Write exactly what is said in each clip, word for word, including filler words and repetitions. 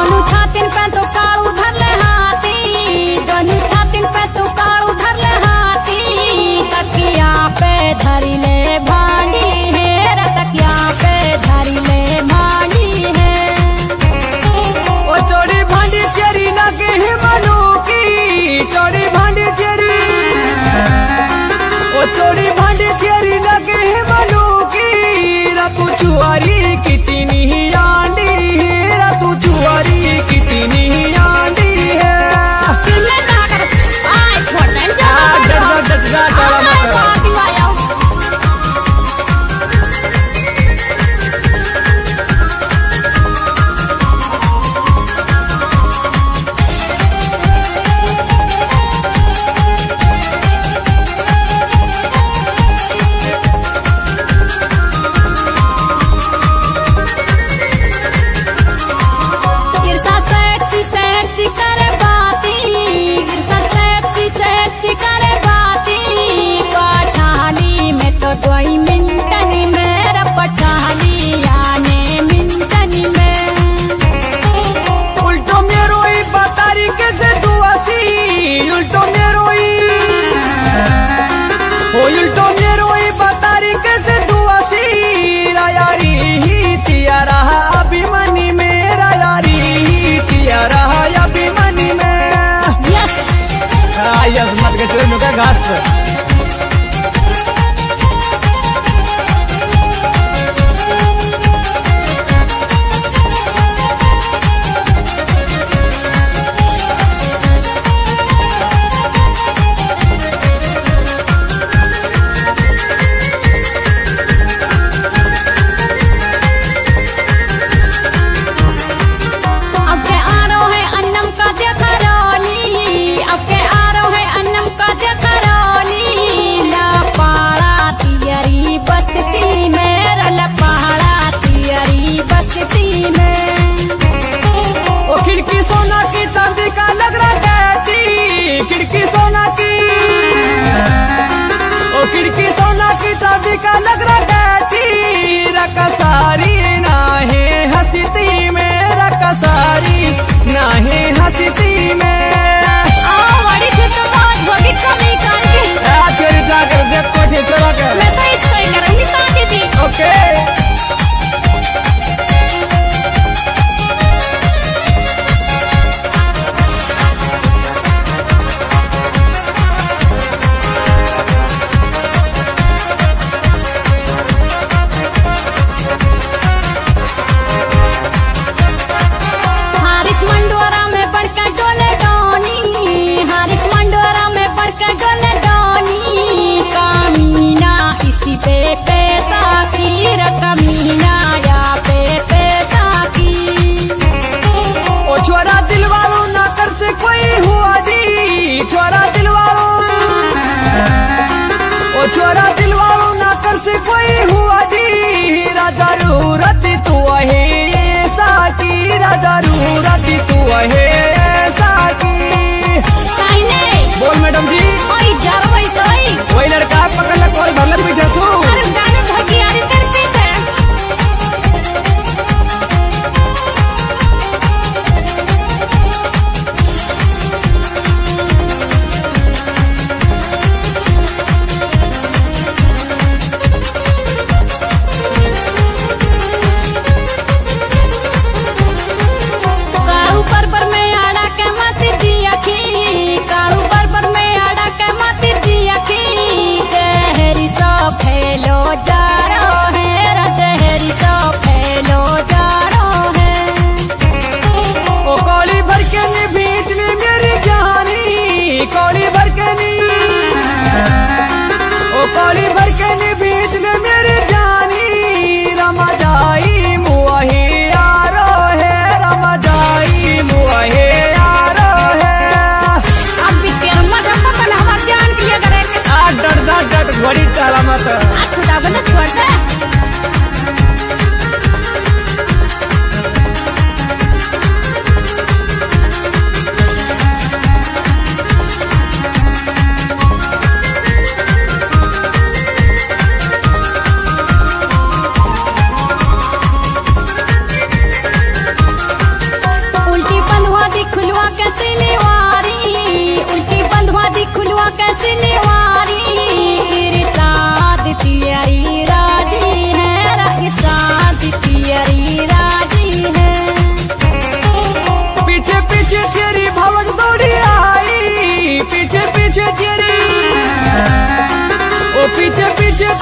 दोनों छातिन पे तो कालू धर ले हाथी, दोनों छातिन पे तो कालू धर ले हाथी। तकिया पे धरी ले भांडी है रे, तकिया पे धरी ले भांडी है। ओ चोरी भांडी तेरी लगे है मनु की, चोरी भांडी तेरी, ओ चोरी भांडी तेरी लगे है मनु की। रतु चुआरी कितनी आंडी, रतु चुआरी कितनी आंडी।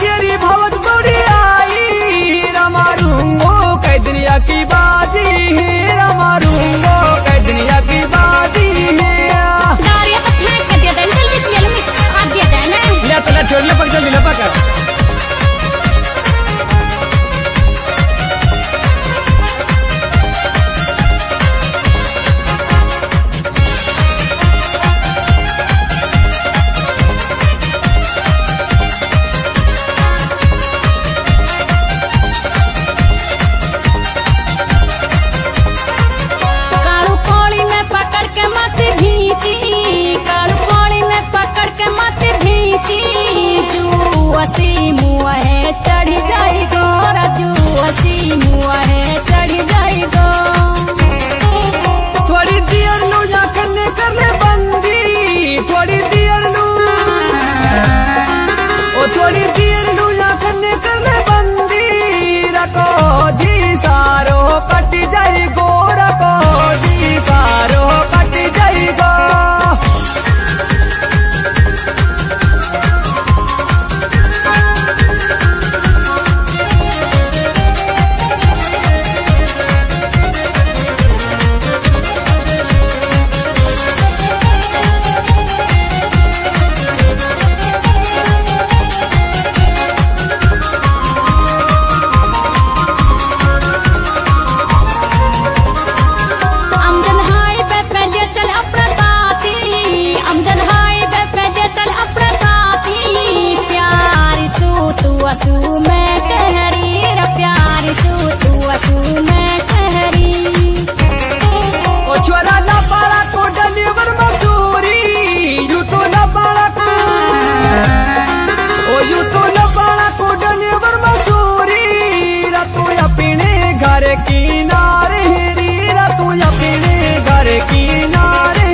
तेरी भवत बुरी आई रमारूंगो कई दुनिया की बाजी है रमारूंगो कई दुनिया की बाजी है दारिया तो फेंक के दे दे जल्दी से ले ले आ दिया दे ना ले तो ले छोड़ ले पक जल्दी ले पक हसी मुआ है चढ़ी जाई गो राजू हसी मुआ है चढ़ी जाई गो थोड़ी देर नु जाकने कर ले बंदी थोड़ी देर नु ओ थोड़ी देर नु जाकने कर ले बंदी रखो जी सारो कट जाई गो रखो जी सारो कट जाई गो असू मैं कहरी रा प्यार सू तू असू मैं कहरी ओ छोरा ना बाला को डलीवर मसूरी यू तो ना बाला को ओ यू तो ना बाला को डलीवर मसूरी रा तू अपने घर किनारे री रा तू अपने घर किनारे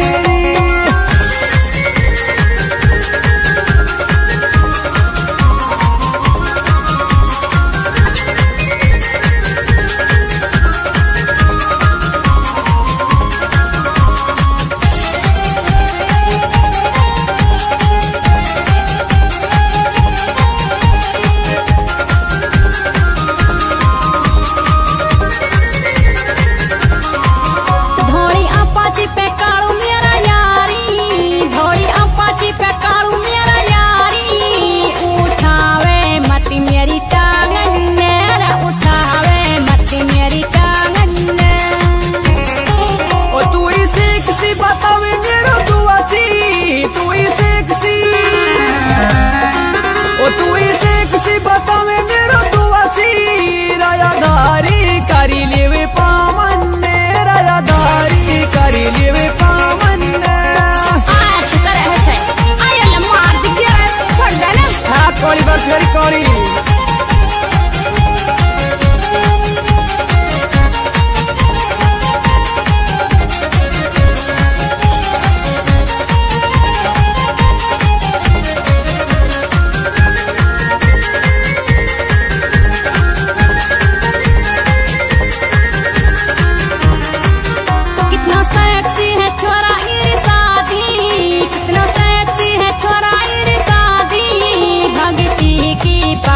very sorry. कितना सेक्सी है छोरा इरशादी कितना सेक्सी है छोरा इरशादी भगती की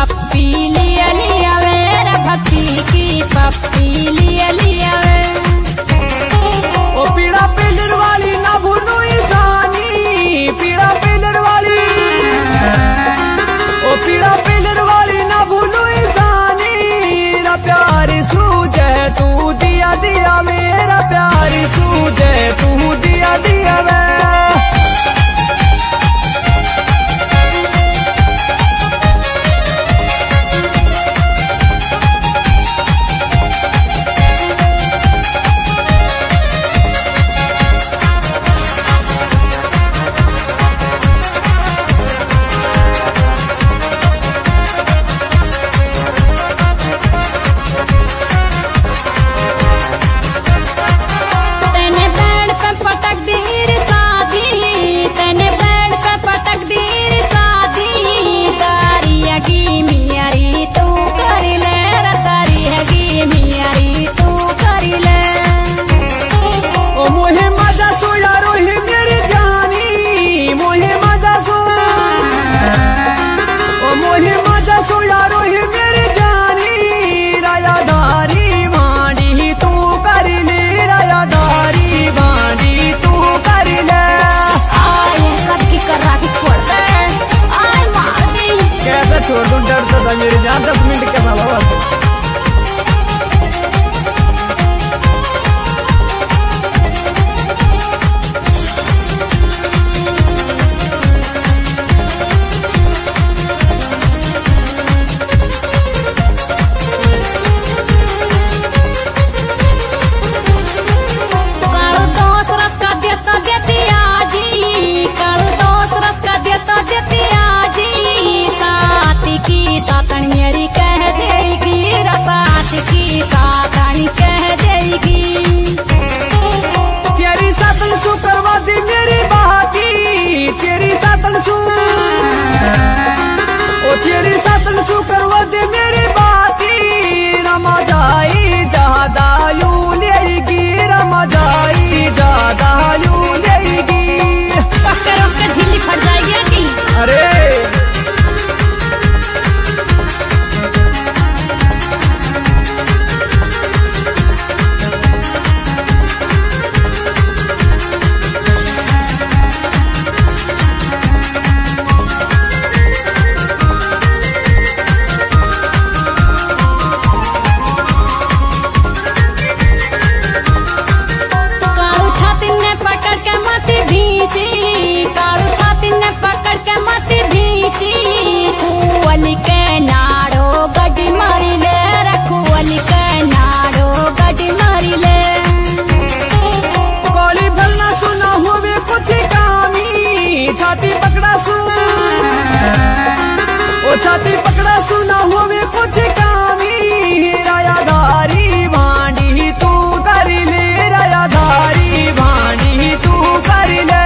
राती पकड़ा सुना हुए कुछ कामी रायाधारी भांडी तू कर ले रायाधारी भांडी तू कर ले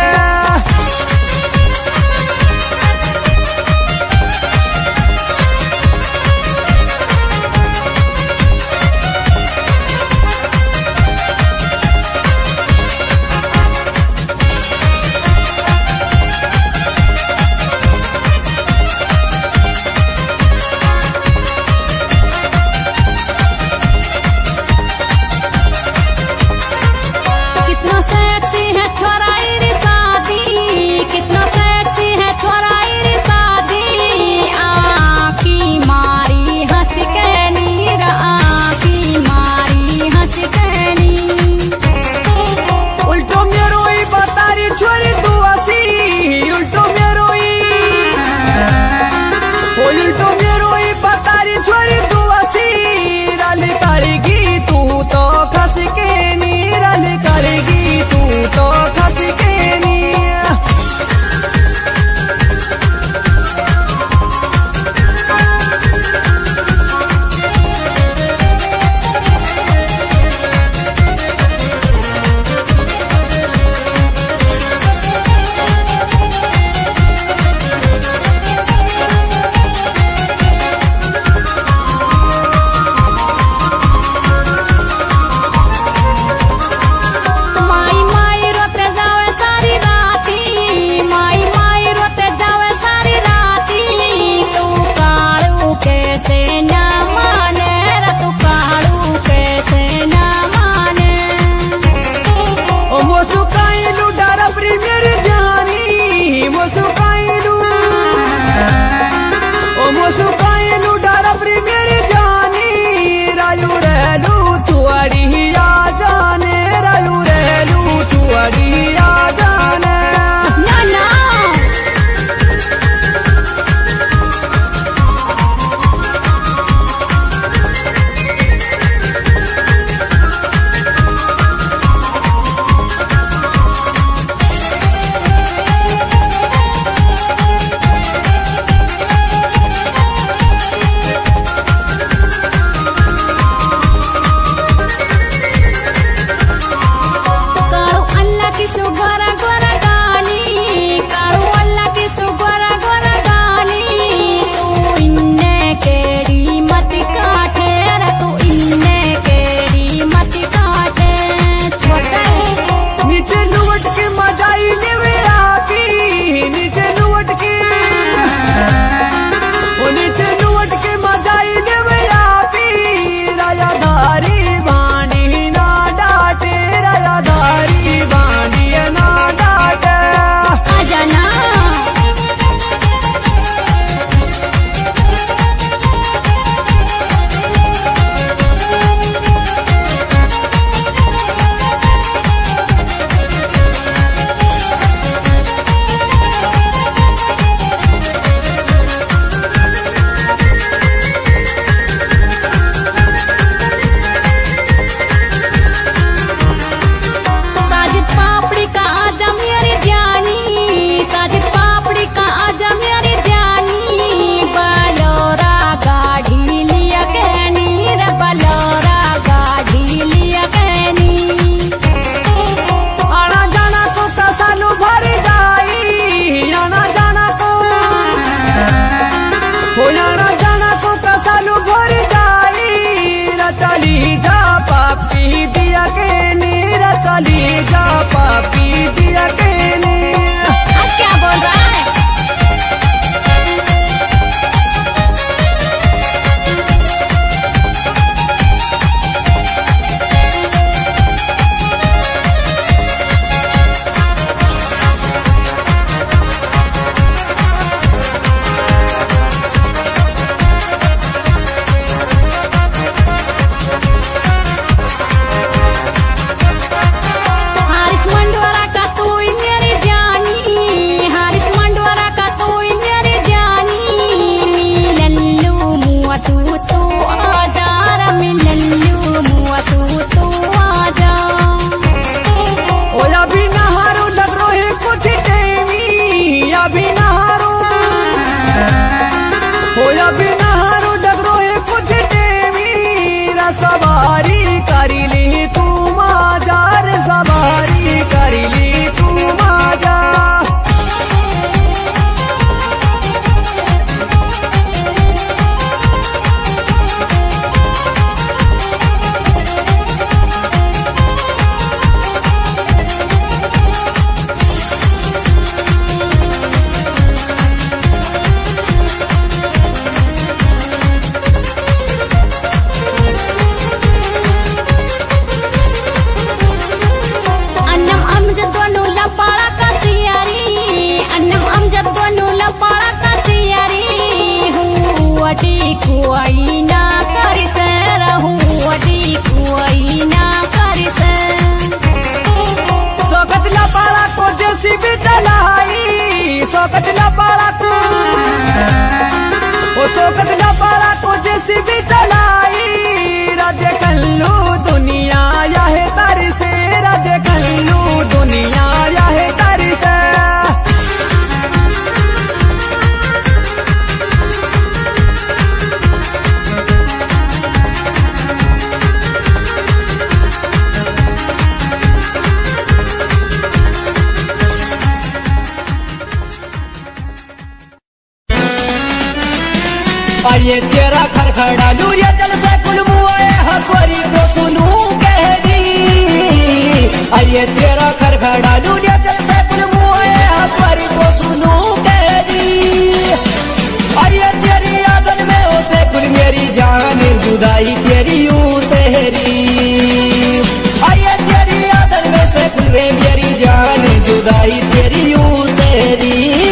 आइए तेरा खरखड़ा लूरिया चल से कुल मुआए हसवरी को सुनू कहरी आइए तेरा खरखड़ा लूरिया चल से कुल मुआए हसवरी को सुनू कहरी आइए तेरी यादन में हो से कुल मेरी जान जुदाई तेरी यूं सहरी आइए तेरी यादन में से कुल मेरी जान जुदाई तेरी यूं सहरी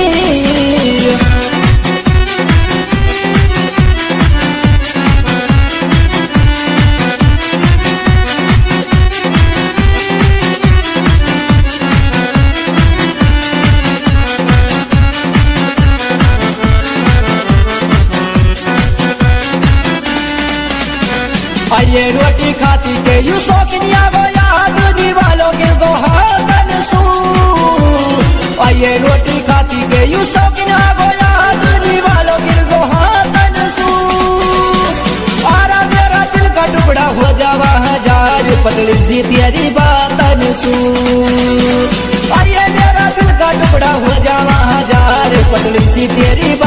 आइए रोटी खाती के यू शौकिनिया वो याद दीवालों गिर गो हाथन सू आइए रोटी खाती के यू शौकिनिया वो याद दीवालों गिर गो हाथन सू आरा मेरा दिल का टुकड़ा हो जावा हजार पतली सी तेरी बातन सू आइए मेरा दिल का टुकड़ा हो जावा हजार पतली सी तेरी